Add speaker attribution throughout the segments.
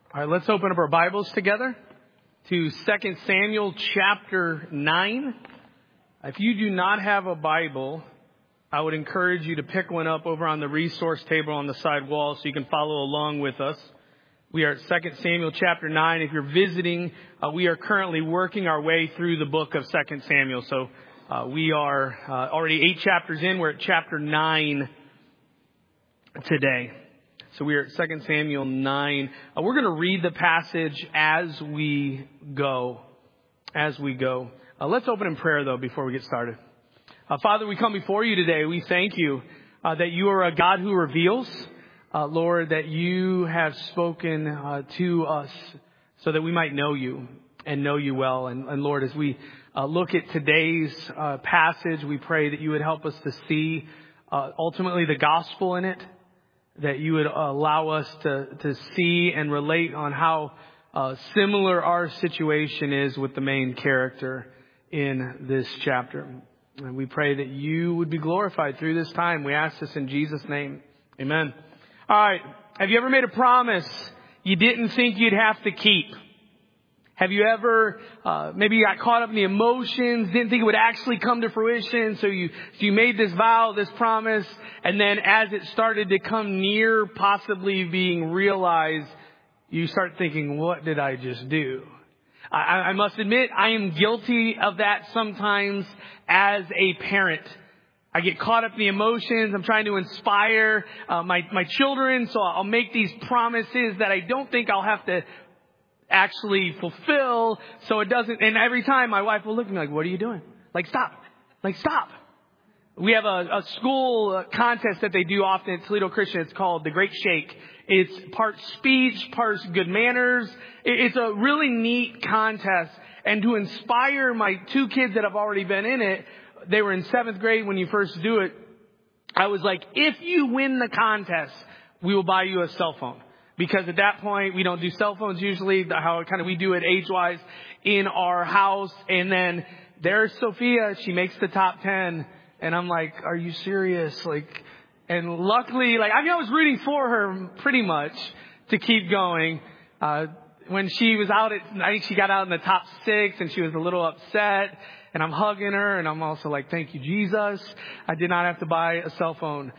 Speaker 1: All right, let's open up our Bibles together to 2 Samuel chapter 9. If you do not have a Bible, I would encourage you to pick one up over on the resource table on the side wall so you can follow along with us. We are at 2 Samuel chapter 9. If you're visiting, we are currently working our way through the book of 2 Samuel. So we are already 8 chapters in. We're at chapter 9 today. So we are at 2 Samuel 9. We're going to read the passage as we go. Let's open in prayer, though, before we get started. Father, we come before you today. We thank you that you are a God who reveals. Lord, that you have spoken to us so that we might know you and know you well. And Lord, as we look at today's passage, we pray that you would help us to see ultimately the gospel in it. That you would allow us to see and relate on how similar our situation is with the main character in this chapter. And we pray that you would be glorified through this time. We ask this in Jesus' name. Amen. All right. Have you ever made a promise you didn't think you'd have to keep? Have you ever maybe you got caught up in the emotions, didn't think it would actually come to fruition, so you made this vow, this promise, and then as it started to come near possibly being realized, you start thinking, what did I just do? I must admit, I am guilty of that sometimes as a parent. I get caught up in the emotions. I'm trying to inspire my children, so I'll make these promises that I don't think I'll have to actually fulfill, so it doesn't. And every time my wife will look at me like, what are you doing? Stop. We have a school contest that they do often at Toledo Christian. It's called The Great Shake. It's part speech, part good manners. It's a really neat contest. And to inspire my 2 kids that have already been in it, they were in 7th grade when you first do it. I was like, if you win the contest, we will buy you a cell phone. Because at that point, we don't do cell phones usually, how kind of we do it age-wise in our house. And then there's Sophia. She makes the top 10. And I'm like, are you serious? And luckily, I was rooting for her pretty much to keep going. When she was out I think she got out in the top 6 and she was a little upset. And I'm hugging her and I'm also like, thank you, Jesus. I did not have to buy a cell phone.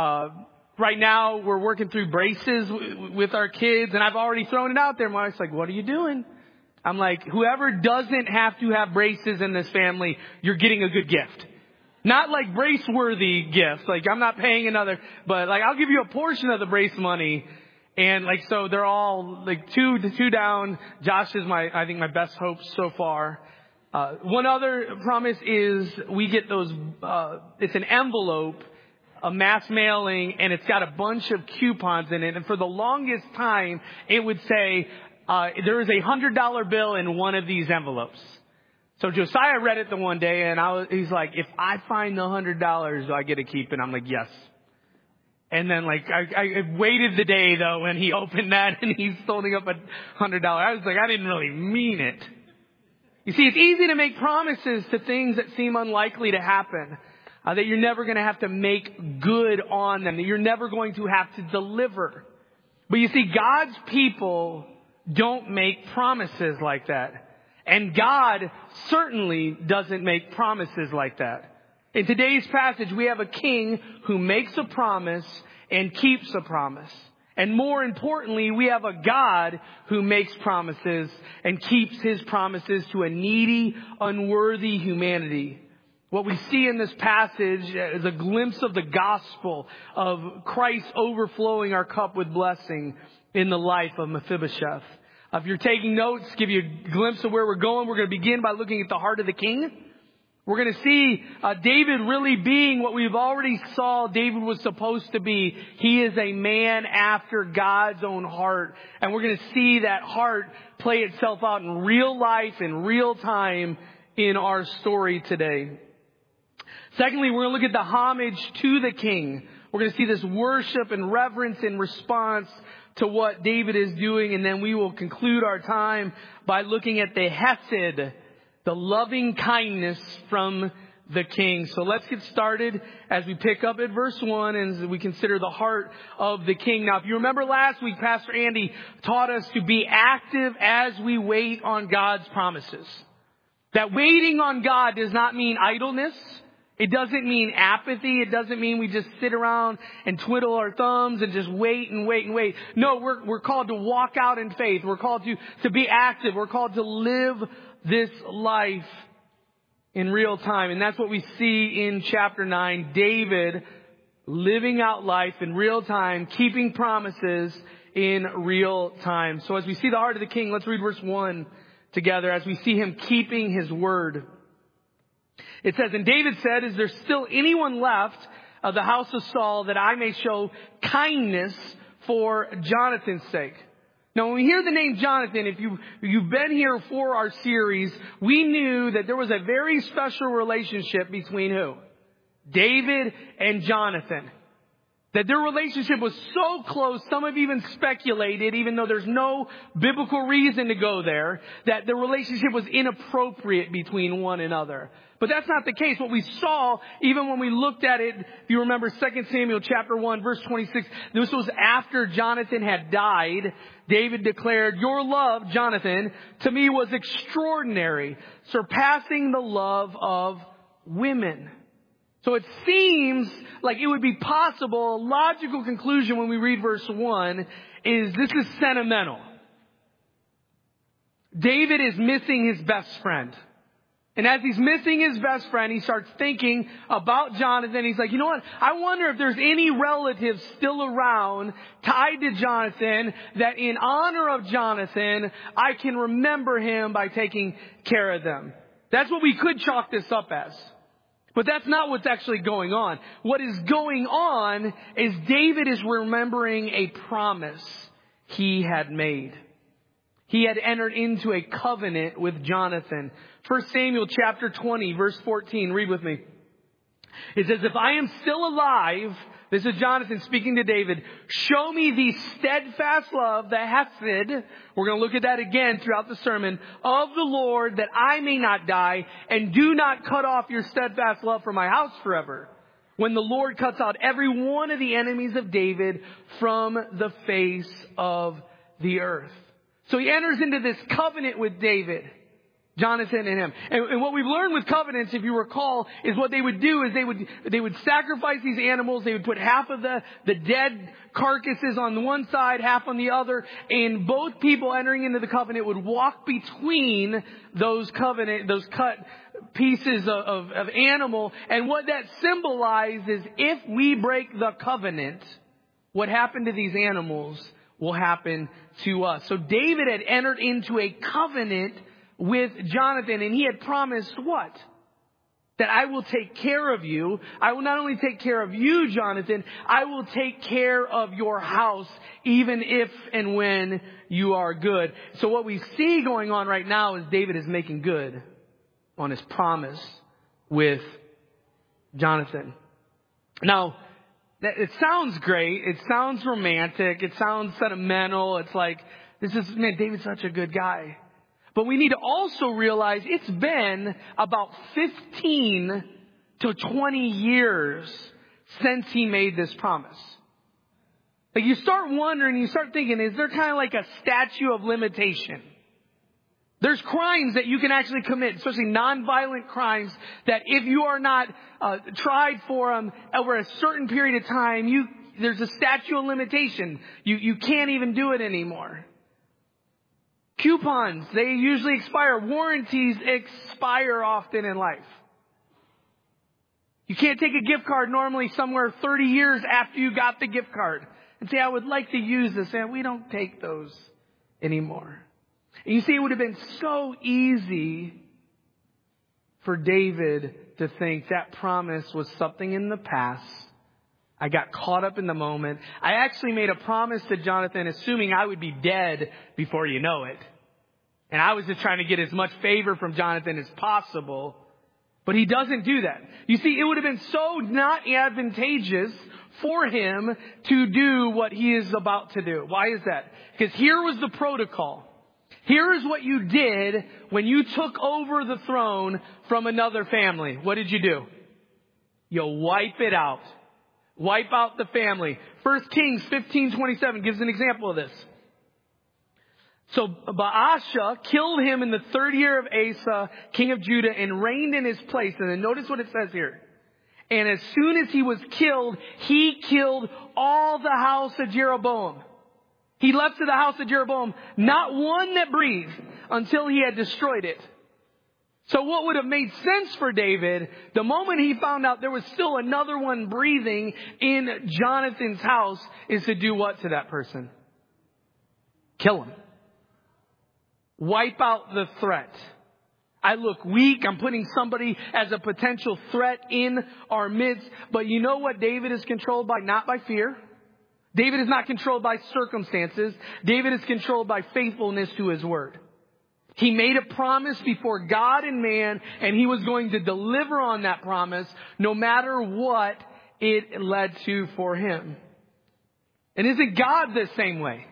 Speaker 1: Right now, we're working through braces with our kids, and I've already thrown it out there. My wife's like, what are you doing? I'm like, whoever doesn't have to have braces in this family, you're getting a good gift. Not brace-worthy gifts. I'm not paying another, but I'll give you a portion of the brace money. And so they're all two down. Josh is I think my best hope so far. One other promise is we get those, it's an envelope, a mass mailing, and it's got a bunch of coupons in it. And for the longest time, it would say, there is a $100 bill in one of these envelopes. So Josiah read it the one day and he's like, if I find the $100, do I get to keep it? I'm like, yes. And then I waited the day though when he opened that and he's holding up $100. I was like, I didn't really mean it. You see, it's easy to make promises to things that seem unlikely to happen. That you're never going to have to make good on them. That you're never going to have to deliver. But you see, God's people don't make promises like that. And God certainly doesn't make promises like that. In today's passage, we have a king who makes a promise and keeps a promise. And more importantly, we have a God who makes promises and keeps his promises to a needy, unworthy humanity. What we see in this passage is a glimpse of the gospel of Christ overflowing our cup with blessing in the life of Mephibosheth. If you're taking notes, give you a glimpse of where we're going. We're going to begin by looking at the heart of the king. We're going to see David really being what we've already saw David was supposed to be. He is a man after God's own heart. And we're going to see that heart play itself out in real life, in real time in our story today. Secondly, we're going to look at the homage to the king. We're going to see this worship and reverence in response to what David is doing. And then we will conclude our time by looking at the hesed, the loving kindness from the King. So let's get started as we pick up at verse 1 and as we consider the heart of the King. Now, if you remember last week, Pastor Andy taught us to be active as we wait on God's promises. That waiting on God does not mean idleness. It doesn't mean apathy. It doesn't mean we just sit around and twiddle our thumbs and just wait and wait and wait. No, we're called to walk out in faith. We're called to be active. We're called to live this life in real time. And that's what we see in chapter 9. David living out life in real time, keeping promises in real time. So as we see the heart of the King, let's read verse 1 together as we see him keeping his word. It says, and David said, is there still anyone left of the house of Saul that I may show kindness for Jonathan's sake? Now, when we hear the name Jonathan, if you've been here for our series, we knew that there was a very special relationship between who? David and Jonathan. That their relationship was so close, some have even speculated, even though there's no biblical reason to go there, that the relationship was inappropriate between one another. But that's not the case. What we saw, even when we looked at it, if you remember 2 Samuel chapter 1, verse 26, this was after Jonathan had died. David declared, your love, Jonathan, to me was extraordinary, surpassing the love of women. So it seems like it would be possible, a logical conclusion when we read verse 1 is this is sentimental. David is missing his best friend. And as he's missing his best friend, he starts thinking about Jonathan. He's like, you know what? I wonder if there's any relatives still around tied to Jonathan that in honor of Jonathan, I can remember him by taking care of them. That's what we could chalk this up as. But that's not what's actually going on. What is going on is David is remembering a promise he had made. He had entered into a covenant with Jonathan. 1 Samuel chapter 20, verse 14. Read with me. It says, if I am still alive, this is Jonathan speaking to David, show me the steadfast love, the hesed, we're going to look at that again throughout the sermon, of the Lord, that I may not die, and do not cut off your steadfast love from my house forever. When the Lord cuts out every one of the enemies of David from the face of the earth. So he enters into this covenant with David. Jonathan and him. And what we've learned with covenants, if you recall, is what they would do is they would sacrifice these animals. They would put half of the dead carcasses on the one side, half on the other. And both people entering into the covenant would walk between those cut pieces of animal. And what that symbolizes, if we break the covenant, what happened to these animals will happen to us. So David had entered into a covenant with Jonathan, and he had promised what? That I will take care of you. I will not only take care of you, Jonathan, I will take care of your house, even if and when you are good. So what we see going on right now is David is making good on his promise with Jonathan. Now, it sounds great. It sounds romantic. It sounds sentimental. It's like, David's such a good guy. But we need to also realize it's been about 15 to 20 years since he made this promise. Like you start wondering, you start thinking, is there kind of like a statute of limitation? There's crimes that you can actually commit, especially nonviolent crimes, that if you are not tried for them over a certain period of time, there's a statute of limitation. You can't even do it anymore. Coupons, they usually expire. Warranties expire often in life. You can't take a gift card normally somewhere 30 years after you got the gift card and say, I would like to use this. And we don't take those anymore. And you see, it would have been so easy for David to think that promise was something in the past. I got caught up in the moment. I actually made a promise to Jonathan, assuming I would be dead before you know it. And I was just trying to get as much favor from Jonathan as possible. But he doesn't do that. You see, it would have been so not advantageous for him to do what he is about to do. Why is that? Because here was the protocol. Here is what you did when you took over the throne from another family. What did you do? You wipe it out. Wipe out the family. 1 Kings 15:27 gives an example of this. So Baasha killed him in the 3rd year of Asa, king of Judah, and reigned in his place. And then notice what it says here. And as soon as he was killed, he killed all the house of Jeroboam. He left to the house of Jeroboam not one that breathed until he had destroyed it. So what would have made sense for David, the moment he found out there was still another one breathing in Jonathan's house, is to do what to that person? Kill him. Wipe out the threat. I look weak. I'm putting somebody as a potential threat in our midst. But you know what David is controlled by? Not by fear. David is not controlled by circumstances. David is controlled by faithfulness to his word. He made a promise before God and man, and he was going to deliver on that promise no matter what it led to for him. And isn't God the same way?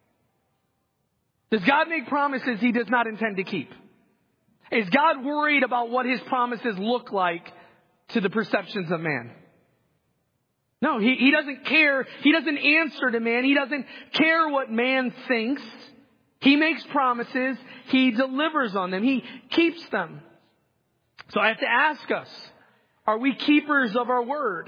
Speaker 1: Does God make promises he does not intend to keep? Is God worried about what his promises look like to the perceptions of man? No, he doesn't care. He doesn't answer to man. He doesn't care what man thinks. He makes promises. He delivers on them. He keeps them. So I have to ask us, are we keepers of our word?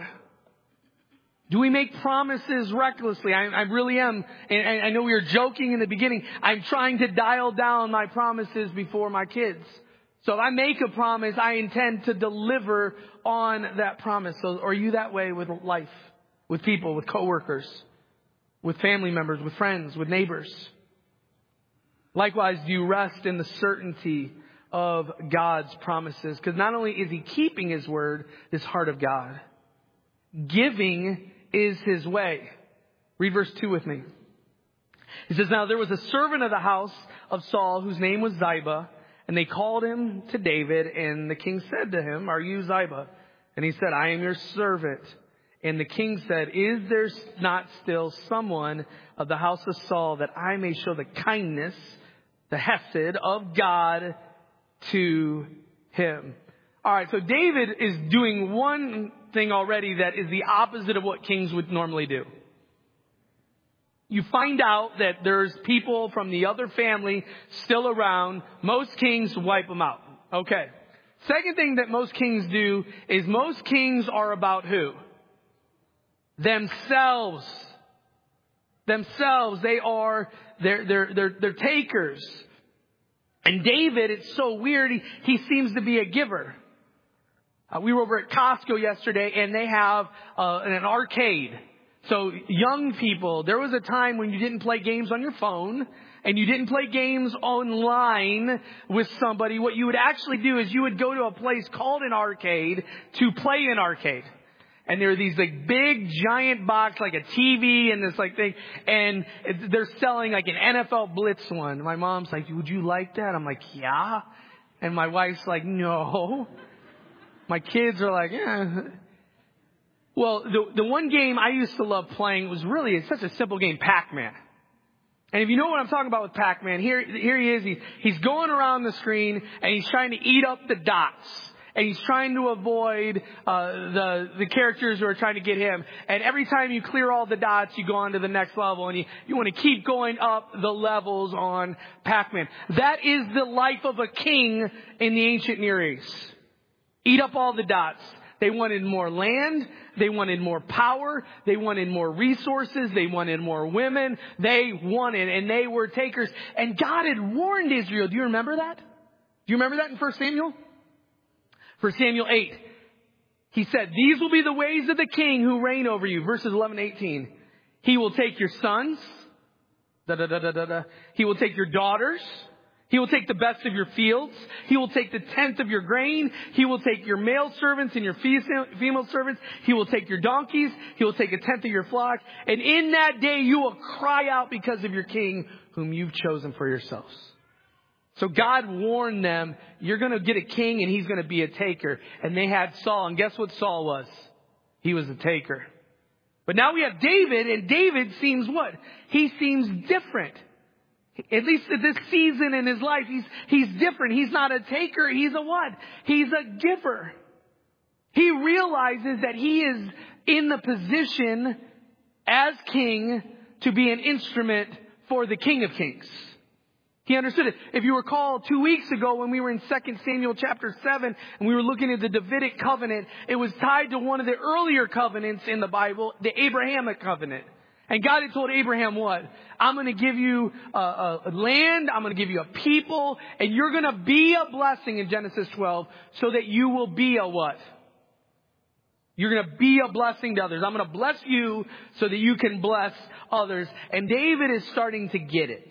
Speaker 1: Do we make promises recklessly? I really am. And I know we were joking in the beginning. I'm trying to dial down my promises before my kids. So if I make a promise, I intend to deliver on that promise. So are you that way with life, with people, with coworkers, with family members, with friends, with neighbors? Likewise, do you rest in the certainty of God's promises? Because not only is he keeping his word, this heart of God. Giving is his way. Read verse 2 with me. He says, now there was a servant of the house of Saul whose name was Ziba, and they called him to David, and the king said to him, are you Ziba? And he said, I am your servant. And the king said, is there not still someone of the house of Saul that I may show the kindness, the hesed of God to him? All right, so David is doing one thing already that is the opposite of what kings would normally do. You find out that there's people from the other family still around. Most kings wipe them out. Okay. Second thing that most kings do is most kings are about who? Themselves. Themselves. They're takers. And David, it's so weird, he seems to be a giver. We were over at Costco yesterday, and they have an arcade. So young people, there was a time when you didn't play games on your phone and you didn't play games online with somebody. What you would actually do is you would go to a place called an arcade to play an arcade. And there are these like big giant box, like a TV and this like thing. And they're selling like an NFL Blitz one. My mom's like, would you like that? I'm like, yeah. And my wife's like, no. My kids are like, yeah. Well, the one game I used to love playing was it's such a simple game, Pac-Man. And if you know what I'm talking about with Pac-Man, here he is. He's going around the screen and he's trying to eat up the dots. And he's trying to avoid the characters who are trying to get him. And every time you clear all the dots, you go on to the next level. And you want to keep going up the levels on Pac-Man. That is the life of a king in the ancient Near East. Eat up all the dots. They wanted more land. They wanted more power. They wanted more resources. They wanted more women. They wanted, and they were takers. And God had warned Israel. Do you remember that? Do you remember that in 1 Samuel? 1 Samuel 8. He said, these will be the ways of the king who reign over you. Verses 11 and 18. He will take your sons. He will take your daughters. He will take the best of your fields. He will take the tenth of your grain. He will take your male servants and your female servants. He will take your donkeys. He will take a tenth of your flock. And in that day you will cry out because of your king whom you've chosen for yourselves. So God warned them, you're going to get a king and he's going to be a taker. And they had Saul. And guess what Saul was? He was a taker. But now we have David, and David seems what? He seems different. At least at this season in his life, he's different. He's not a taker. He's a what? He's a giver. He realizes that he is in the position as king to be an instrument for the King of Kings. He understood it. If you recall 2 weeks ago when we were in 2 Samuel chapter 7 and we were looking at the Davidic covenant, it was tied to one of the earlier covenants in the Bible, the Abrahamic covenant. And God had told Abraham what? I'm going to give you a land, I'm going to give you a people, and you're going to be a blessing in Genesis 12 so that you will be a what? You're going to be a blessing to others. I'm going to bless you so that you can bless others. And David is starting to get it.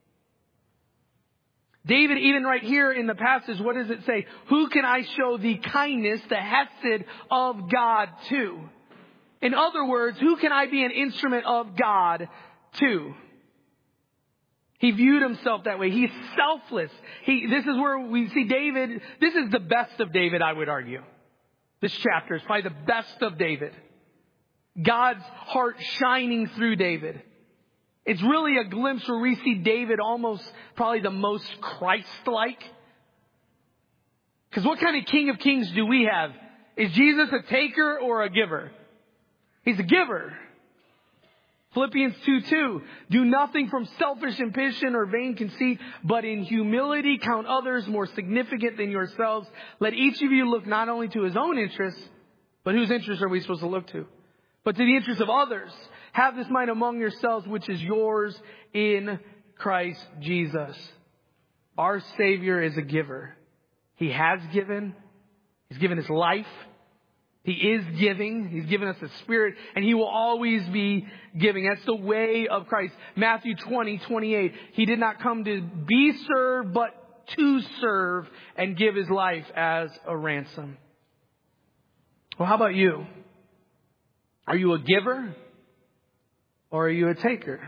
Speaker 1: David, even right here in the passage, what does it say? Who can I show the kindness, the hesed of God to? In other words, who can I be an instrument of God to? He viewed himself that way. He's selfless. This is where we see David. This is the best of David, I would argue. This chapter is probably the best of David. God's heart shining through David. It's really a glimpse where we see David almost probably the most Christ-like. Because what kind of King of Kings do we have? Is Jesus a taker or a giver? He's a giver. Philippians 2:2. Do nothing from selfish ambition or vain conceit, but in humility count others more significant than yourselves. Let each of you look not only to his own interests, but whose interests are we supposed to look to? But to the interests of others. Have this mind among yourselves, which is yours in Christ Jesus. Our Savior is a giver. He has given. He's given his life. He is giving. He's given us the Spirit, and he will always be giving. That's the way of Christ. Matthew 20:28. He did not come to be served, but to serve and give his life as a ransom. Well, how about you? Are you a giver or are you a taker?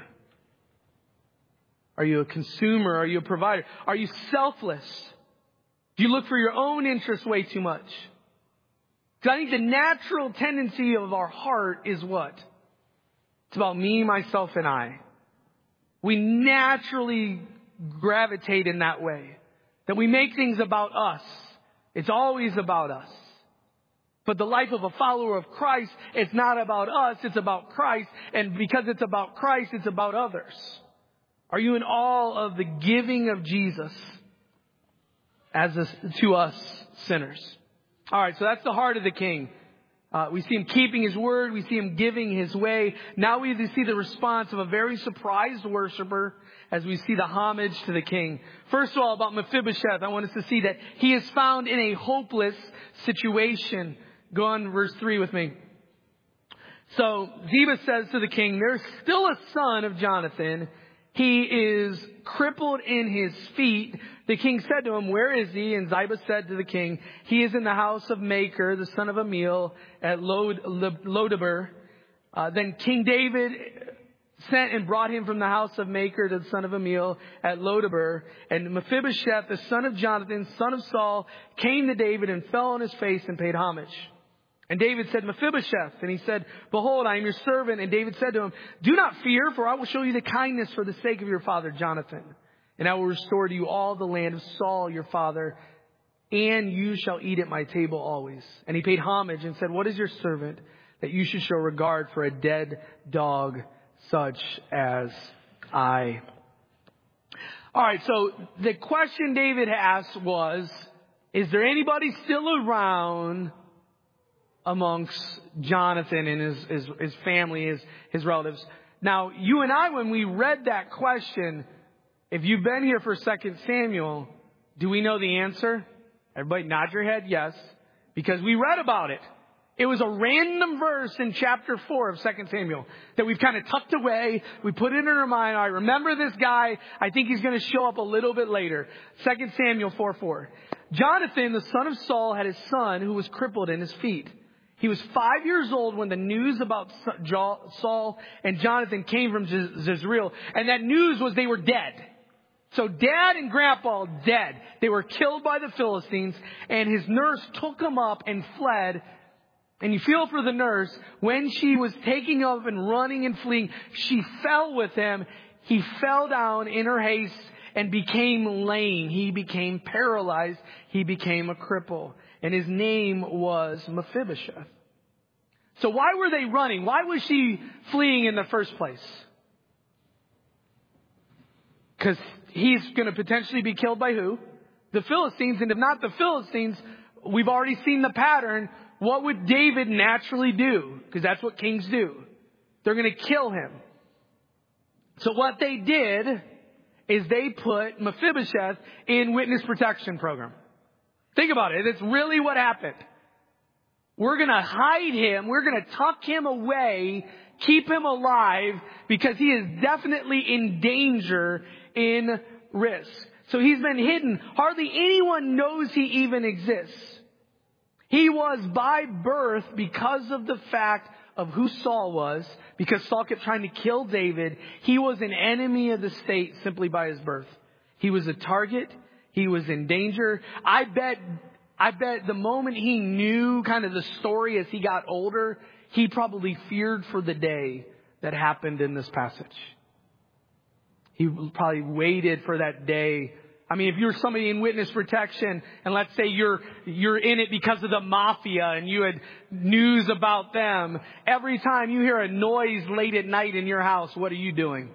Speaker 1: Are you a consumer? Are you a provider? Are you selfless? Do you look for your own interests way too much? Because I think the natural tendency of our heart is what? It's about me, myself, and I. We naturally gravitate in that way. That we make things about us. It's always about us. But the life of a follower of Christ, it's not about us, it's about Christ. And because it's about Christ, it's about others. Are you in awe of the giving of Jesus to us sinners? All right, so that's the heart of the King. We see him keeping his word. We see him giving his way. Now we see the response of a very surprised worshiper as we see the homage to the King. First of all, about Mephibosheth, I want us to see that he is found in a hopeless situation. Go on verse 3 with me. So Ziba says to the king, there's still a son of Jonathan. He is crippled in his feet. The king said to him, where is he? And Ziba said to the king, he is in the house of Machir, the son of Amiel, at Lodebar. Then King David sent and brought him from the house of Machir, the son of Amiel, at Lodebar. And Mephibosheth, the son of Jonathan, son of Saul, came to David and fell on his face and paid homage. And David said, Mephibosheth. And he said, behold, I am your servant. And David said to him, do not fear, for I will show you the kindness for the sake of your father Jonathan. And I will restore to you all the land of Saul your father, and you shall eat at my table always. And he paid homage and said, what is your servant that you should show regard for a dead dog such as I? All right, so the question David asked was, is there anybody still around amongst Jonathan and his family, his relatives? Now, you and I, when we read that question, if you've been here for 2 Samuel, do we know the answer? Everybody nod your head, yes, because we read about it. It was a random verse in chapter 4 of 2 Samuel that we've kind of tucked away. We put it in our mind. I remember this guy. I think he's going to show up a little bit later. 2 Samuel 4:4. Jonathan, the son of Saul, had his son who was crippled in his feet. He was 5 years old when the news about Saul and Jonathan came from Jezreel. And that news was they were dead. So dad and grandpa dead. They were killed by the Philistines. And his nurse took him up and fled. And you feel for the nurse. When she was taking up and running and fleeing, she fell with him. he fell down in her haste and became lame. He became paralyzed. He became a cripple. And his name was Mephibosheth. So why were they running? Why was she fleeing in the first place? Because he's going to potentially be killed by who? The Philistines. And if not the Philistines, we've already seen the pattern. What would David naturally do? Because that's what kings do. They're going to kill him. So what they did is they put Mephibosheth in witness protection program. Think about it. It's really what happened. We're going to hide him. We're going to tuck him away, keep him alive, because he is definitely in danger, in risk. So he's been hidden. Hardly anyone knows he even exists. He was by birth, because of the fact of who Saul was, because Saul kept trying to kill David, he was an enemy of the state simply by his birth. He was a target. He was in danger. I bet the moment he knew kind of the story as he got older, he probably feared for the day that happened in this passage. He probably waited for that day. I mean, if you're somebody in witness protection, and let's say you're in it because of the mafia and you had news about them, every time you hear a noise late at night in your house, what are you doing?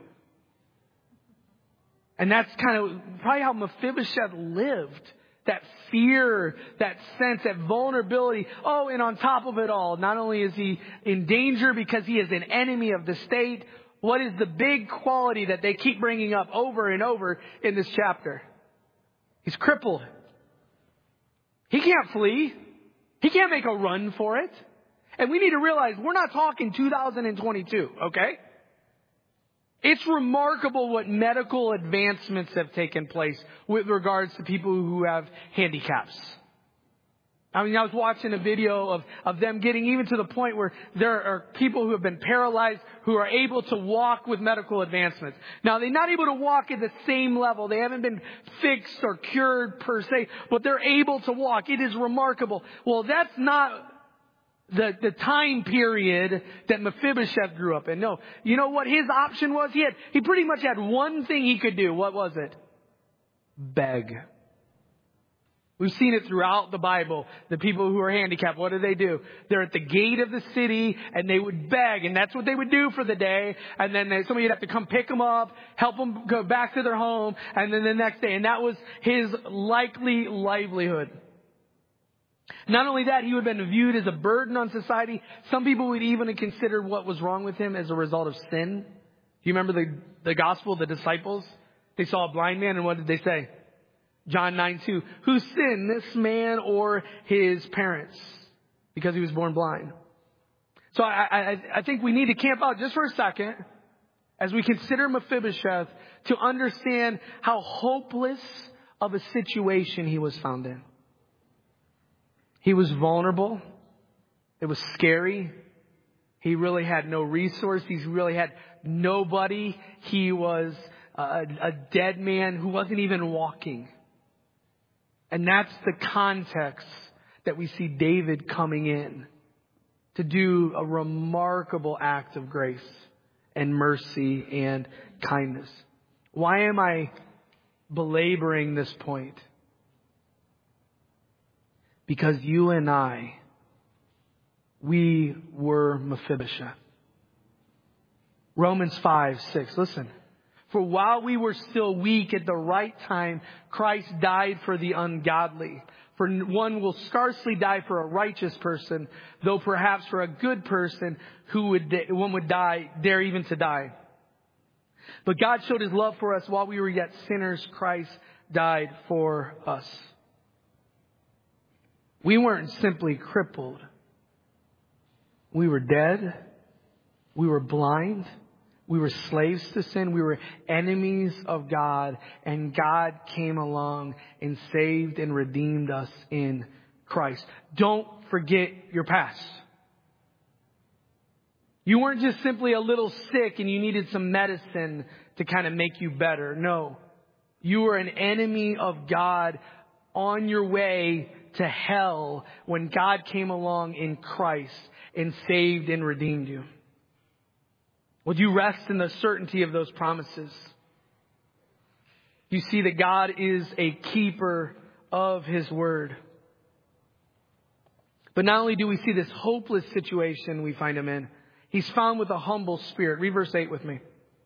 Speaker 1: And that's kind of probably how Mephibosheth lived. That fear, that sense, that vulnerability. Oh, and on top of it all, not only is he in danger because he is an enemy of the state, what is the big quality that they keep bringing up over and over in this chapter? He's crippled. He can't flee. He can't make a run for it. And we need to realize we're not talking 2022, okay? It's remarkable what medical advancements have taken place with regards to people who have handicaps. I mean, I was watching a video of them getting even to the point where there are people who have been paralyzed who are able to walk with medical advancements. Now, they're not able to walk at the same level. They haven't been fixed or cured per se, but they're able to walk. It is remarkable. Well, that's not the time period that Mephibosheth grew up in. No. You know what his option was? He pretty much had one thing he could do. What was it? Beg. We've seen it throughout the Bible. The people who are handicapped, what do? They're at the gate of the city and they would beg, and that's what they would do for the day. And then somebody would have to come pick them up, help them go back to their home, and then the next day. And that was his likely livelihood. Not only that, he would have been viewed as a burden on society. Some people would even consider what was wrong with him as a result of sin. Do you remember the gospel, the disciples? They saw a blind man, and what did they say? John 9:2. Who sinned, this man or his parents? Because he was born blind. So I think we need to camp out just for a second as we consider Mephibosheth to understand how hopeless of a situation he was found in. He was vulnerable. It was scary. He really had no resource. He really had nobody. He was a dead man who wasn't even walking. And that's the context that we see David coming in to do a remarkable act of grace and mercy and kindness. Why am I belaboring this point? Because you and I, we were Mephibosheth. Romans 5:6. Listen. For while we were still weak, at the right time, Christ died for the ungodly. For one will scarcely die for a righteous person, though perhaps for a good person one would dare even to die. But God showed his love for us while we were yet sinners. Christ died for us. We weren't simply crippled. We were dead. We were blind. We were slaves to sin. We were enemies of God. And God came along and saved and redeemed us in Christ. Don't forget your past. You weren't just simply a little sick and you needed some medicine to kind of make you better. No. You were an enemy of God on your way to hell when God came along in Christ and saved and redeemed you. Would you rest in the certainty of those promises? You see that God is a keeper of His word. But not only do we see this hopeless situation we find him in, he's found with a humble spirit. Read verse 8 with me.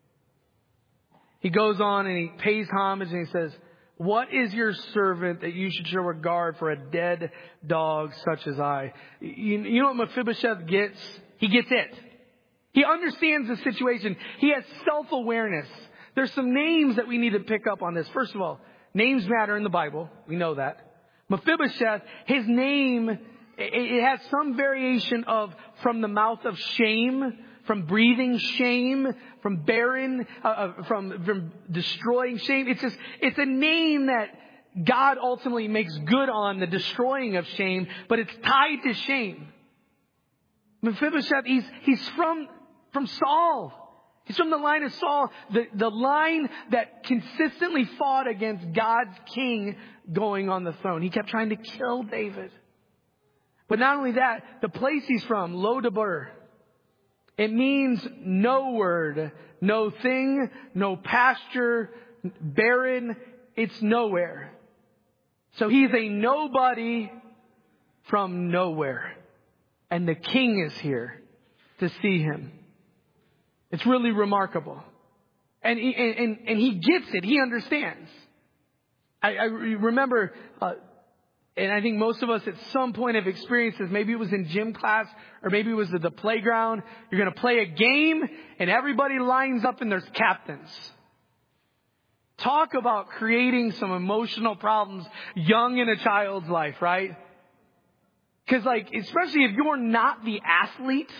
Speaker 1: He goes on and he pays homage and he says, "What is your servant that you should show regard for a dead dog such as I?" You know what Mephibosheth gets? He gets it. He understands the situation. He has self-awareness. There's some names that we need to pick up on this. First of all, names matter in the Bible. We know that. Mephibosheth, his name, it has some variation of from the mouth of shame, from breathing shame, from barren, from destroying shame. It's a name that God ultimately makes good on the destroying of shame, but it's tied to shame. Mephibosheth, he's from Saul. He's from the line of Saul, the line that consistently fought against God's king going on the throne. He kept trying to kill David. But not only that, the place he's from, Lo-debar, it means no word, no thing, no pasture, barren. It's nowhere. So he's a nobody from nowhere. And the king is here to see him. It's really remarkable. And he gets it. He understands. I remember, and I think most of us at some point have experienced this. Maybe it was in gym class or maybe it was at the playground. You're going to play a game and everybody lines up and there's captains. Talk about creating some emotional problems young in a child's life, right? Because especially if you're not the athlete,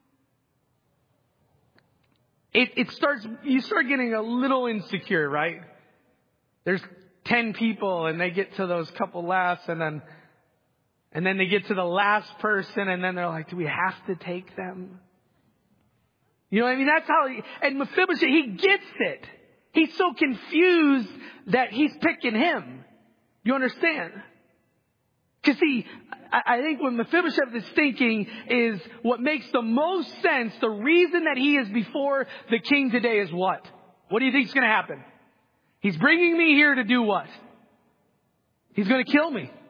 Speaker 1: you start getting a little insecure, right? There's 10 people and they get to those couple laughs and then they get to the last person and then they're like, do we have to take them? You know what I mean? That's how and Mephibosheth, he gets it. He's so confused that he's picking him. You understand? Because see, I think what Mephibosheth is thinking is what makes the most sense. The reason that he is before the king today is what? What do you think is going to happen? He's bringing me here to do what? He's going to kill me.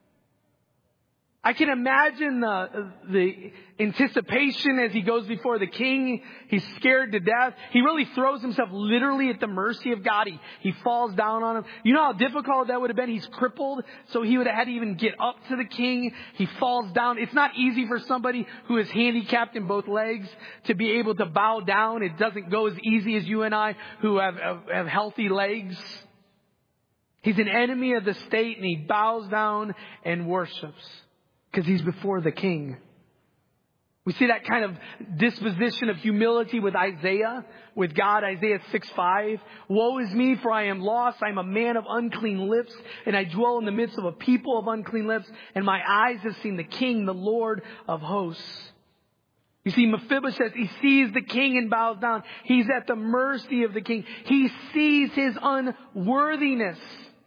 Speaker 1: I can imagine the anticipation as he goes before the king. He's scared to death. He really throws himself literally at the mercy of God. He falls down on him. You know how difficult that would have been? He's crippled, so he would have had to even get up to the king. He falls down. It's not easy for somebody who is handicapped in both legs to be able to bow down. It doesn't go as easy as you and I who have healthy legs. He's an enemy of the state and he bows down and worships. Because he's before the king. We see that kind of disposition of humility with Isaiah, with God, Isaiah 6:5. Woe is me, for I am lost. I am a man of unclean lips, and I dwell in the midst of a people of unclean lips, and my eyes have seen the King, the Lord of hosts. You see, Mephibosheth, he sees the king and bows down. He's at the mercy of the king. He sees his unworthiness.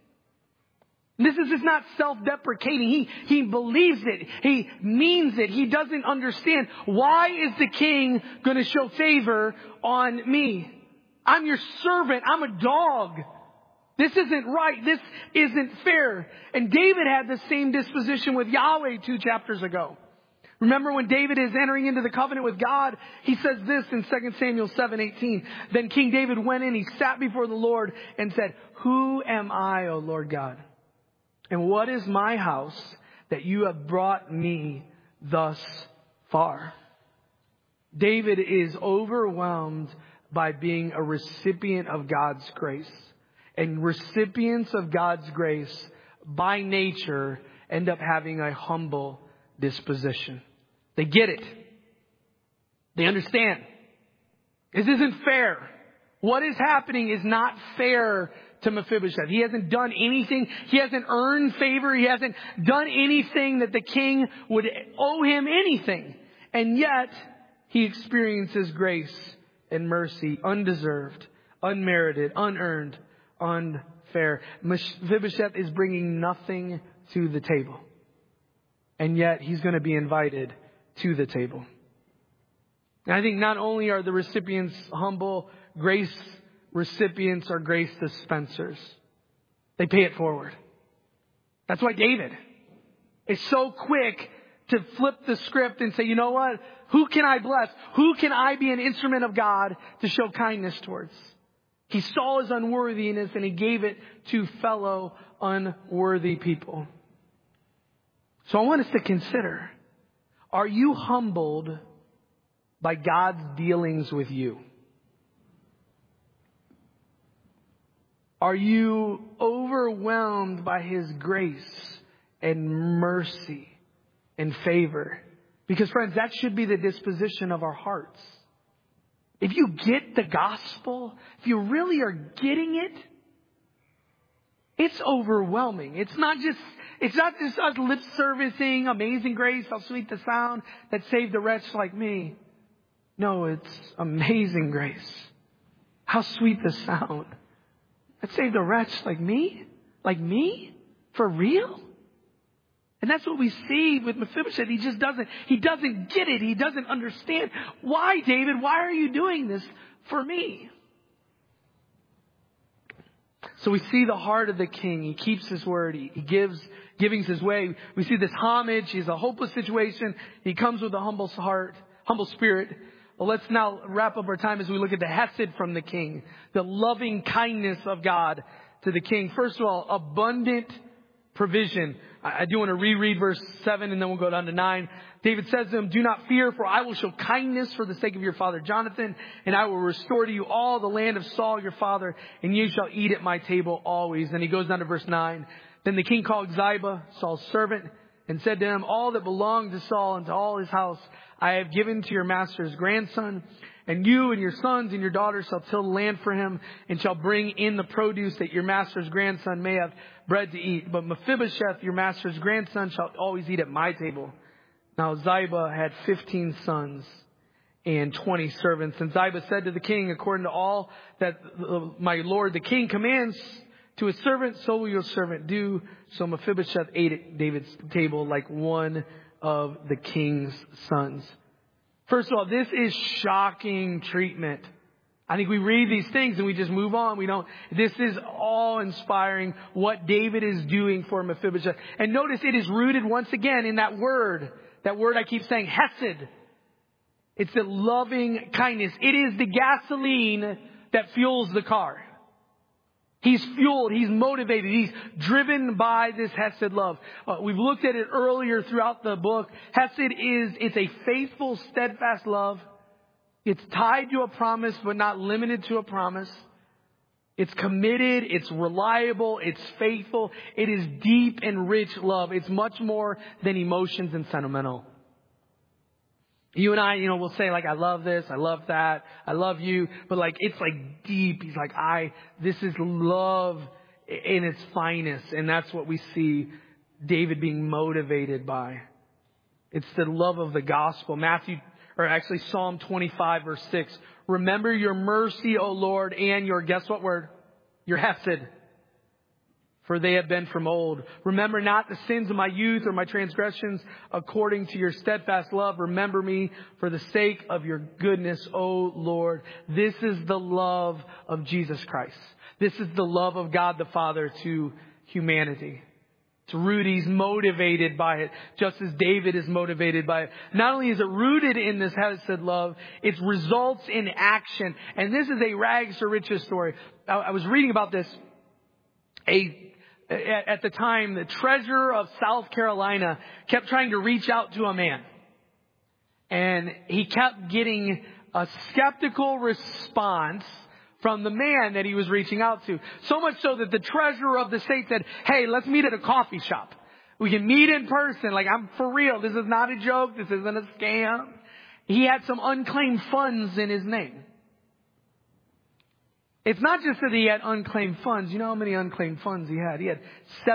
Speaker 1: This is just not self-deprecating. He believes it. He means it. He doesn't understand. Why is the king going to show favor on me? I'm your servant. I'm a dog. This isn't right. This isn't fair. And David had the same disposition with Yahweh 2 chapters ago. Remember when David is entering into the covenant with God, he says this in 2 Samuel 7:18. Then King David went in, he sat before the Lord and said, "Who am I, O Lord God? And what is my house that you have brought me thus far?" David is overwhelmed by being a recipient of God's grace. And recipients of God's grace, by nature, end up having a humble disposition. They get it. They understand. This isn't fair. What is happening is not fair to Mephibosheth. He hasn't done anything. He hasn't earned favor. He hasn't done anything that the king would owe him anything. And yet, he experiences grace and mercy, undeserved, unmerited, unearned, unfair. Mephibosheth is bringing nothing to the table. And yet, he's going to be invited to the table. And I think not only are the recipients humble, grace recipients are grace dispensers. They pay it forward. That's why David is so quick to flip the script and say, you know what? Who can I bless? Who can I be an instrument of God to show kindness towards? He saw his unworthiness and he gave it to fellow unworthy people. So I want us to consider, are you humbled by God's dealings with you? Are you overwhelmed by His grace and mercy and favor? Because friends, that should be the disposition of our hearts. If you get the gospel, if you really are getting it, it's overwhelming. It's not just us lip servicing, amazing grace, how sweet the sound that saved a wretch like me. No, it's amazing grace. How sweet the sound that saved a wretch like me? Like me? For real? And that's what we see with Mephibosheth. He doesn't get it. He doesn't understand. Why, David? Why are you doing this for me? So we see the heart of the king. He keeps his word. He giving his way. We see this homage. He's a hopeless situation. He comes with a humble heart, humble spirit. Well, let's now wrap up our time as we look at the hesed from the king, the loving kindness of God to the king. First of all, abundant provision. I do want to reread verse 7 and then we'll go down to 9. David says to him, do not fear, for I will show kindness for the sake of your father Jonathan, and I will restore to you all the land of Saul your father, and you shall eat at my table always. And he goes down to verse 9. Then the king called Ziba, Saul's servant, and said to him, all that belonged to Saul and to all his house I have given to your master's grandson, and you and your sons and your daughters shall till the land for him, and shall bring in the produce that your master's grandson may have bread to eat. But Mephibosheth, your master's grandson, shall always eat at my table. Now Ziba had 15 sons and 20 servants. And Ziba said to the king, according to all that my lord the king commands to his servant, so will your servant do. So Mephibosheth ate at David's table like one of the king's sons. First of all, this is shocking treatment. I think we read these things and we just move on. This is awe-inspiring what David is doing for Mephibosheth. And notice it is rooted once again in that word I keep saying, hesed. It's the loving kindness. It is the gasoline that fuels the car. He's fueled, he's motivated, he's driven by this hesed love. We've looked at it earlier throughout the book. Hesed it's a faithful, steadfast love. It's tied to a promise, but not limited to a promise. It's committed, it's reliable, it's faithful. It is deep and rich love. It's much more than emotions and sentimental. You and I, we'll say like, I love this, I love that, I love you. But it's deep. He's like, this is love in its finest. And that's what we see David being motivated by. It's the love of the gospel. Psalm 25 verse 6. Remember your mercy, O Lord, and your, guess what word? Your hesed. For they have been from old. Remember not the sins of my youth or my transgressions. According to your steadfast love, remember me for the sake of your goodness, O Lord. This is the love of Jesus Christ. This is the love of God the Father to humanity. It's rooted, he's motivated by it, just as David is motivated by it. Not only is it rooted in this hesed love, it results in action. And this is a rags to riches story. I was reading about this. At the time, the treasurer of South Carolina kept trying to reach out to a man. And he kept getting a skeptical response from the man that he was reaching out to. So much so that the treasurer of the state said, hey, let's meet at a coffee shop. We can meet in person. I'm for real. This is not a joke. This isn't a scam. He had some unclaimed funds in his name. It's not just that he had unclaimed funds. You know how many unclaimed funds he had? He had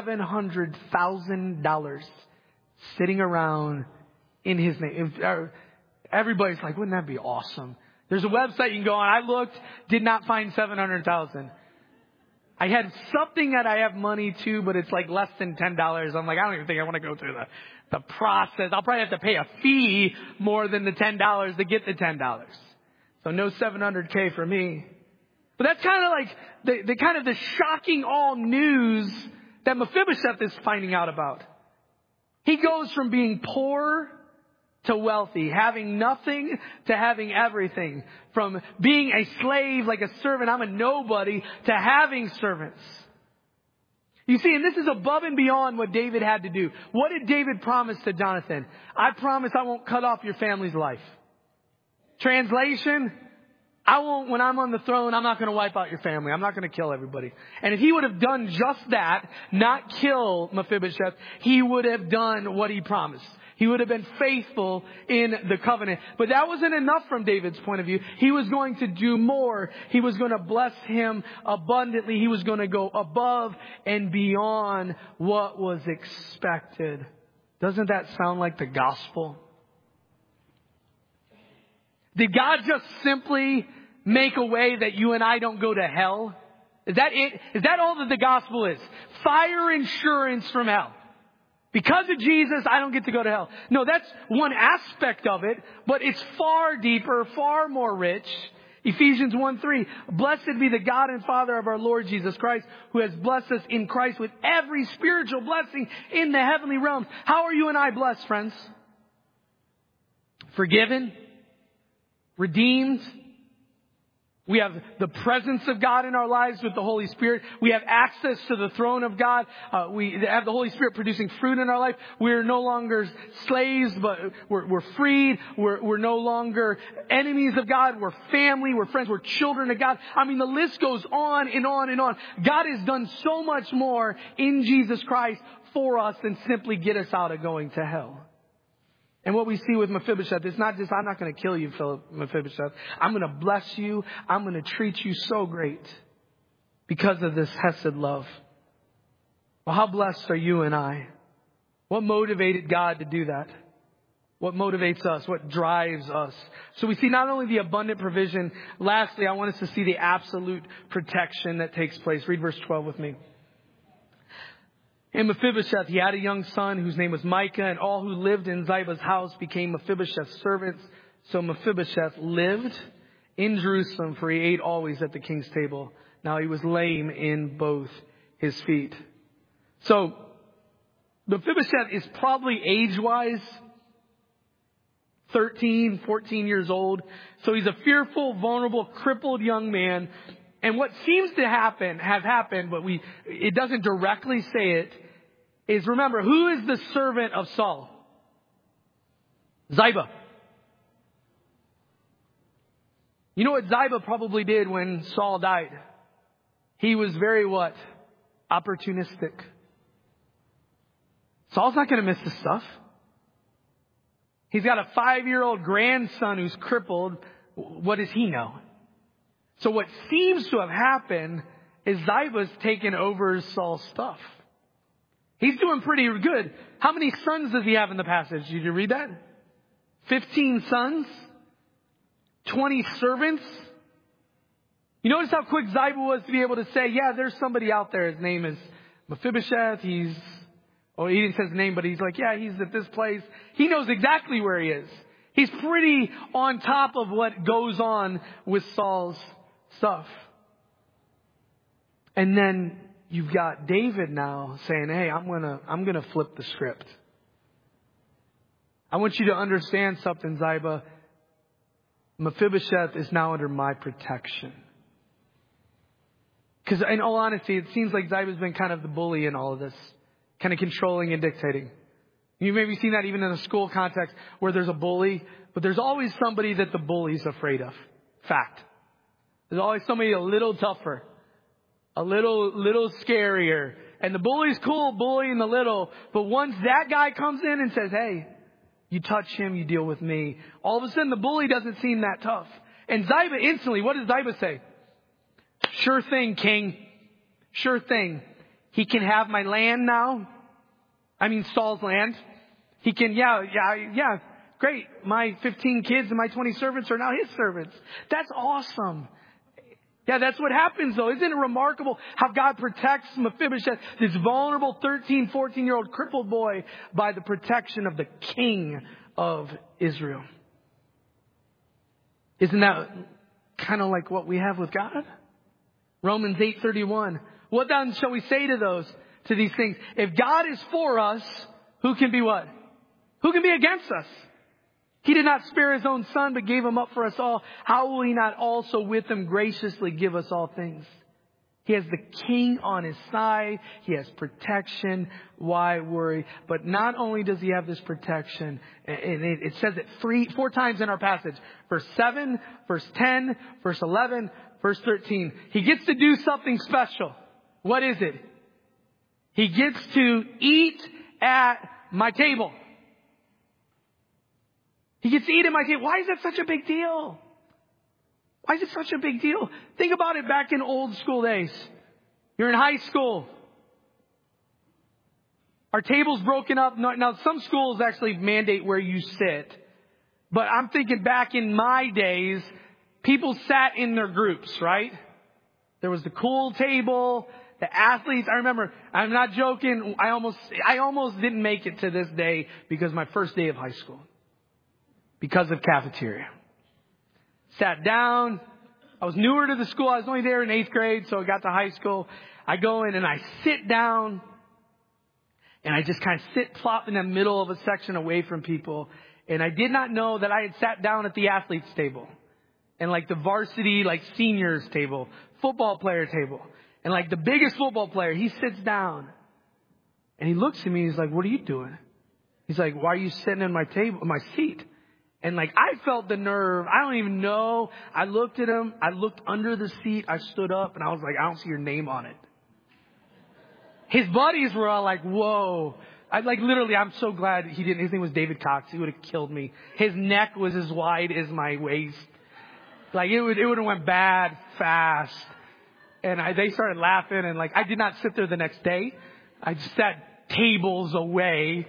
Speaker 1: $700,000 sitting around in his name. Everybody's like, wouldn't that be awesome? There's a website you can go on. I looked, did not find $700,000. I had something that I have money to, but it's like less than $10. I'm like, I don't even think I want to go through the process. I'll probably have to pay a fee more than the $10 to get the $10. So no $700K for me. But that's kind of like the kind of the shocking all news that Mephibosheth is finding out about. He goes from being poor to wealthy, having nothing to having everything, from being a slave like a servant, I'm a nobody, to having servants. You see, and this is above and beyond what David had to do. What did David promise to Jonathan? I promise I won't cut off your family's life. Translation, I won't, when I'm on the throne, I'm not going to wipe out your family. I'm not going to kill everybody. And if he would have done just that, not kill Mephibosheth, he would have done what he promised. He would have been faithful in the covenant. But that wasn't enough from David's point of view. He was going to do more. He was going to bless him abundantly. He was going to go above and beyond what was expected. Doesn't that sound like the gospel? Did God just simply make a way that you and I don't go to hell? Is that it? Is that all that the gospel is? Fire insurance from hell. Because of Jesus, I don't get to go to hell. No, that's one aspect of it, but it's far deeper, far more rich. Ephesians 1:3, blessed be the God and Father of our Lord Jesus Christ, who has blessed us in Christ with every spiritual blessing in the heavenly realms. How are you and I blessed, friends? Forgiven, redeemed. We have the presence of God in our lives with the Holy Spirit. We have access to the throne of God. We have the Holy Spirit producing fruit in our life. We're no longer slaves, but we're freed. We're no longer enemies of God. We're family. We're friends. We're children of God. I mean, the list goes on and on and on. God has done so much more in Jesus Christ for us than simply get us out of going to hell. And what we see with Mephibosheth, it's not just, I'm not going to kill you, Mephibosheth. I'm going to bless you. I'm going to treat you so great because of this Hesed love. Well, how blessed are you and I? What motivated God to do that? What motivates us? What drives us? So we see not only the abundant provision. Lastly, I want us to see the absolute protection that takes place. Read verse 12 with me. And Mephibosheth, he had a young son whose name was Micah, and all who lived in Ziba's house became Mephibosheth's servants. So Mephibosheth lived in Jerusalem, for he ate always at the king's table. Now he was lame in both his feet. So Mephibosheth is probably age-wise 13, 14 years old. So he's a fearful, vulnerable, crippled young man. And what seems to have happened, but it doesn't directly say it, is remember, who is the servant of Saul? Ziba. You know what Ziba probably did when Saul died? He was very what? Opportunistic. Saul's not going to miss this stuff. He's got a 5-year-old grandson who's crippled. What does he know? So what seems to have happened is Ziba's taken over Saul's stuff. He's doing pretty good. How many sons does he have in the passage? Did you read that? 15 sons? 20 servants? You notice how quick Ziba was to be able to say, yeah, there's somebody out there. His name is Mephibosheth. He didn't say his name, but he's like, yeah, he's at this place. He knows exactly where he is. He's pretty on top of what goes on with Saul's stuff. And then you've got David now saying, hey, I'm going to flip the script. I want you to understand something, Ziba. Mephibosheth is now under my protection. Because in all honesty, it seems like Ziba's been kind of the bully in all of this. Kind of controlling and dictating. You've maybe seen that even in a school context where there's a bully, but there's always somebody that the bully's afraid of. Fact. There's always somebody a little tougher, a little scarier. And the bully's cool, bullying the little. But once that guy comes in and says, hey, you touch him, you deal with me. All of a sudden the bully doesn't seem that tough. And Ziba instantly, what does Ziba say? Sure thing, king. Sure thing. He can have my land now. I mean, Saul's land. He can, yeah, great. My 15 kids and my 20 servants are now his servants. That's awesome. Yeah, that's what happens though. Isn't it remarkable how God protects Mephibosheth, this vulnerable 13, 14-year-old crippled boy, by the protection of the king of Israel? Isn't that kind of like what we have with God? Romans 8:31. What then shall we say to these things? If God is for us, who can be what? Who can be against us? He did not spare his own son, but gave him up for us all. How will he not also with him graciously give us all things? He has the king on his side. He has protection. Why worry? But not only does he have this protection, and it says it 4 times in our passage. Verse 7, verse 10, verse 11, verse 13. He gets to do something special. What is it? He gets to eat at my table. He gets to eat at my table. Why is that such a big deal? Why is it such a big deal? Think about it back in old school days. You're in high school. Our table's broken up. Now, some schools actually mandate where you sit. But I'm thinking back in my days, people sat in their groups, right? There was the cool table, the athletes. I remember, I'm not joking, I almost didn't make it to this day because my first day of high school. Because of cafeteria. Sat down. I was newer to the school. I was only there in 8th grade, so I got to high school. I go in and I sit down. And I just kind of sit plop in the middle of a section away from people. And I did not know that I had sat down at the athletes table. And like the varsity, like seniors table. Football player table. And like the biggest football player, he sits down. And he looks at me and he's like, what are you doing? He's like, why are you sitting in my seat? And like, I felt the nerve. I don't even know. I looked at him. I looked under the seat. I stood up and I was like, I don't see your name on it. His buddies were all like, whoa. Literally, I'm so glad he didn't. His name was David Cox. He would have killed me. His neck was as wide as my waist. Like, it would have went bad fast. And they started laughing. And like, I did not sit there the next day. I just sat tables away.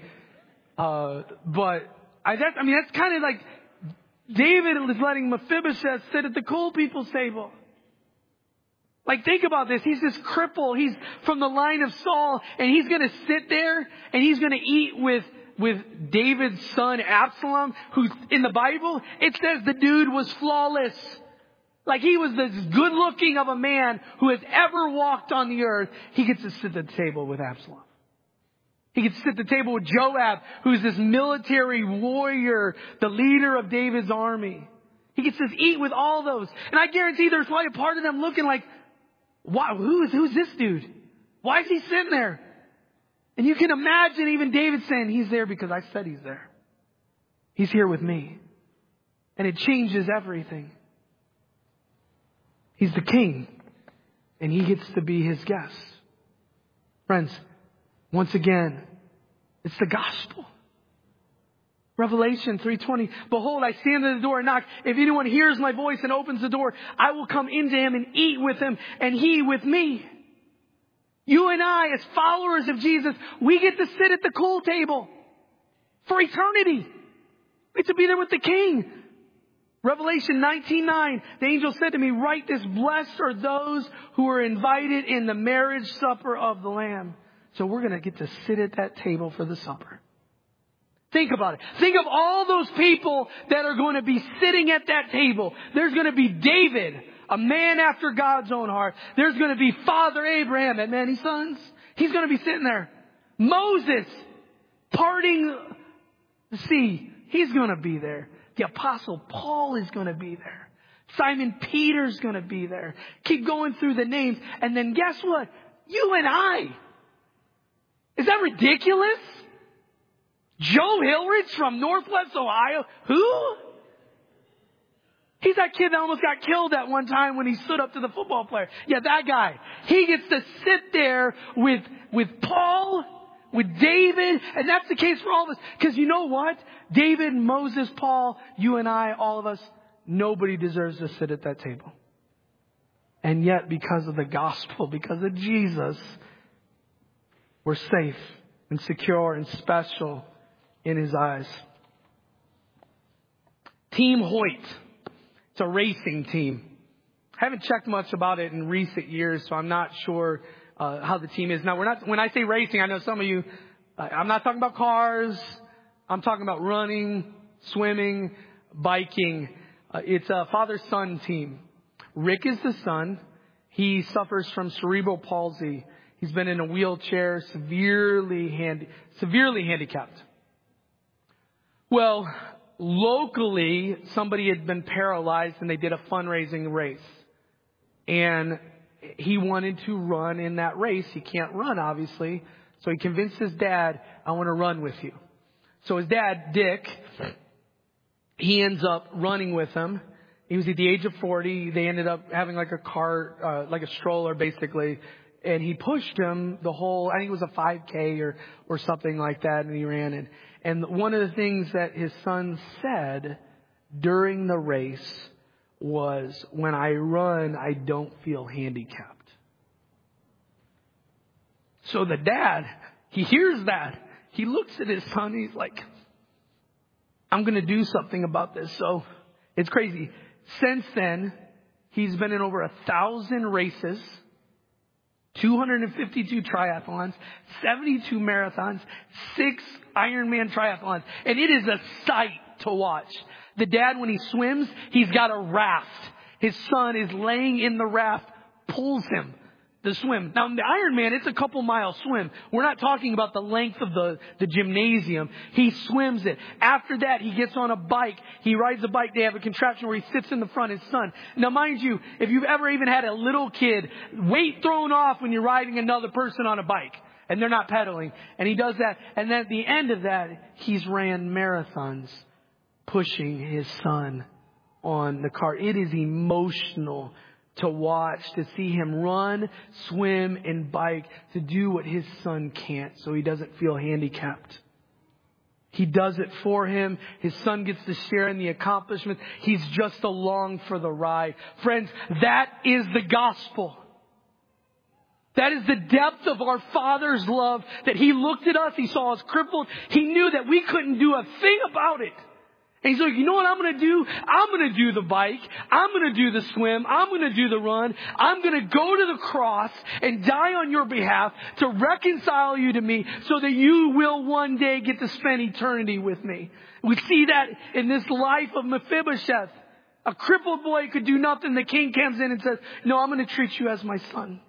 Speaker 1: That's kind of like David is letting Mephibosheth sit at the cool people's table. Like, think about this. He's this cripple. He's from the line of Saul, and he's going to sit there and he's going to eat with David's son Absalom, who's in the Bible. It says the dude was flawless. Like, he was the good looking of a man who has ever walked on the earth. He gets to sit at the table with Absalom. He gets to sit at the table with Joab, who's this military warrior, the leader of David's army. He gets to eat with all those. And I guarantee there's probably a part of them looking like, wow, who's this dude? Why is he sitting there? And you can imagine even David saying, he's there because I said he's there. He's here with me. And it changes everything. He's the king. And he gets to be his guest. Friends, once again, it's the gospel. Revelation 3:20. Behold, I stand at the door and knock. If anyone hears my voice and opens the door, I will come into him and eat with him and he with me. You and I, as followers of Jesus, we get to sit at the cool table for eternity. We get to be there with the King. Revelation 19:9. The angel said to me, write this, blessed are those who are invited in the marriage supper of the Lamb. So we're going to get to sit at that table for the supper. Think about it. Think of all those people that are going to be sitting at that table. There's going to be David, a man after God's own heart. There's going to be Father Abraham and many sons. He's going to be sitting there. Moses, parting the sea. He's going to be there. The Apostle Paul is going to be there. Simon Peter's going to be there. Keep going through the names. And then guess what? You and I. Is that ridiculous? Joe Hilrich from Northwest Ohio? Who? He's that kid that almost got killed at one time when he stood up to the football player. Yeah, that guy. He gets to sit there with Paul, with David, and that's the case for all of us. Because you know what? David, Moses, Paul, you and I, all of us, nobody deserves to sit at that table. And yet, because of the gospel, because of Jesus, we're safe and secure and special in his eyes. Team Hoyt. It's a racing team. I haven't checked much about it in recent years, so I'm not sure how the team is. Now, when I say racing, I know some of you, I'm not talking about cars. I'm talking about running, swimming, biking. It's a father-son team. Rick is the son. He suffers from cerebral palsy. He's been in a wheelchair, severely handicapped. Well, locally, somebody had been paralyzed and they did a fundraising race. And he wanted to run in that race. He can't run, obviously. So he convinced his dad, I want to run with you. So his dad, Dick, he ends up running with him. He was at the age of 40. They ended up having like a car, like a stroller, basically. And he pushed him the whole, I think it was a 5K or something like that. And he ran it. And one of the things that his son said during the race was, when I run, I don't feel handicapped. So the dad, he hears that. He looks at his son. He's like, I'm going to do something about this. So it's crazy. Since then, he's been in over 1,000 races, 252 triathlons, 72 marathons, 6 Ironman triathlons. And it is a sight to watch. The dad, when he swims, he's got a raft. His son is laying in the raft, pulls him to swim. Now, in the Ironman, it's a couple mile swim. We're not talking about the length of the gymnasium. He swims it. After that, he gets on a bike. He rides a bike. They have a contraption where he sits in the front, his son. Now, mind you, if you've ever even had a little kid, weight thrown off when you're riding another person on a bike and they're not pedaling. And he does that. And then at the end of that, he's ran marathons pushing his son on the car. It is emotional to watch, to see him run, swim, and bike, to do what his son can't, so he doesn't feel handicapped. He does it for him. His son gets to share in the accomplishments. He's just along for the ride. Friends, that is the gospel. That is the depth of our Father's love, that He looked at us, He saw us crippled. He knew that we couldn't do a thing about it. And He's like, you know what I'm going to do? I'm going to do the bike. I'm going to do the swim. I'm going to do the run. I'm going to go to the cross and die on your behalf to reconcile you to me, so that you will one day get to spend eternity with me. We see that in this life of Mephibosheth. A crippled boy could do nothing. The king comes in and says, no, I'm going to treat you as my son.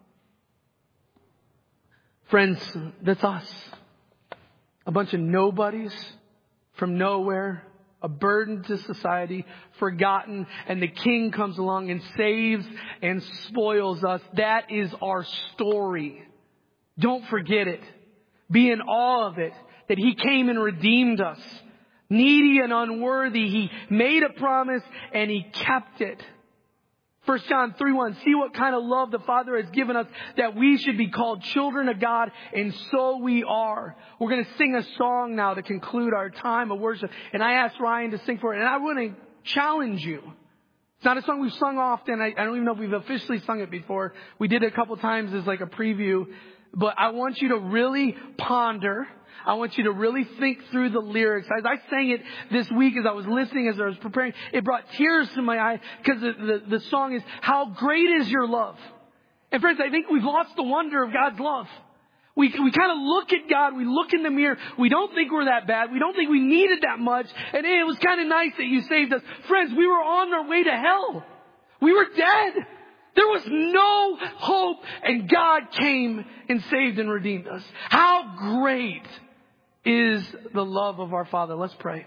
Speaker 1: Friends, that's us. A bunch of nobodies from nowhere. A burden to society, forgotten, and the king comes along and saves and spoils us. That is our story. Don't forget it. Be in awe of it, that He came and redeemed us. Needy and unworthy, He made a promise and He kept it. 1 John 3:1, see what kind of love the Father has given us, that we should be called children of God, and so we are. We're going to sing a song now to conclude our time of worship. And I asked Ryan to sing for it, and I want to challenge you. It's not a song we've sung often. I don't even know if we've officially sung it before. We did it a couple times as like a preview. But I want you to really ponder. I want you to really think through the lyrics. As I sang it this week, as I was listening, as I was preparing, it brought tears to my eyes, because the song is, how great is your love? And friends, I think we've lost the wonder of God's love. We kind of look at God, we look in the mirror, we don't think we're that bad, we don't think we needed that much, and it was kind of nice that you saved us. Friends, we were on our way to hell. We were dead. There was no hope, and God came and saved and redeemed us. How great is the love of our Father. Let's pray.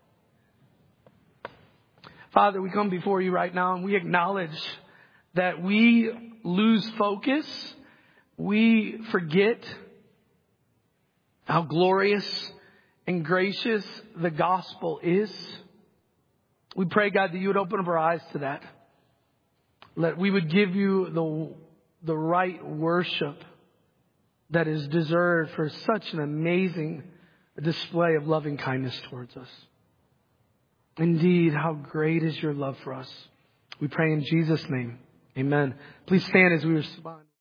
Speaker 1: Father, we come before you right now, and we acknowledge that we lose focus. We forget how glorious and gracious the gospel is. We pray, God, that you would open up our eyes to that. That we would give you the right worship that is deserved for such an amazing display of loving kindness towards us. Indeed, how great is your love for us. We pray in Jesus' name. Amen. Please stand as we respond.